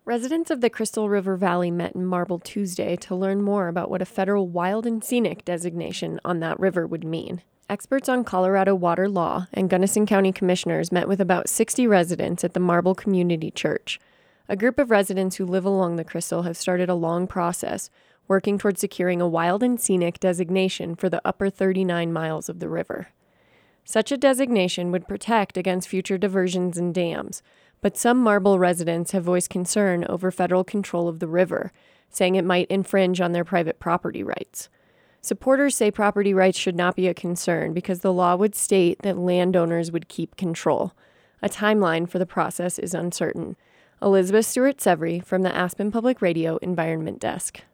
Residents of the Crystal River Valley met in Marble Tuesday to learn more about what a federal wild and scenic designation on that river would mean. Experts on Colorado water law and Gunnison County commissioners met with about 60 residents at the Marble Community Church. A group of residents who live along the Crystal have started a long process, working toward securing a wild and scenic designation for the upper 39 miles of the river. Such a designation would protect against future diversions and dams, but some Marble residents have voiced concern over federal control of the river, saying it might infringe on their private property rights. Supporters say property rights should not be a concern because the law would state that landowners would keep control. A timeline for the process is uncertain. Elizabeth Stewart-Severy from the Aspen Public Radio Environment Desk.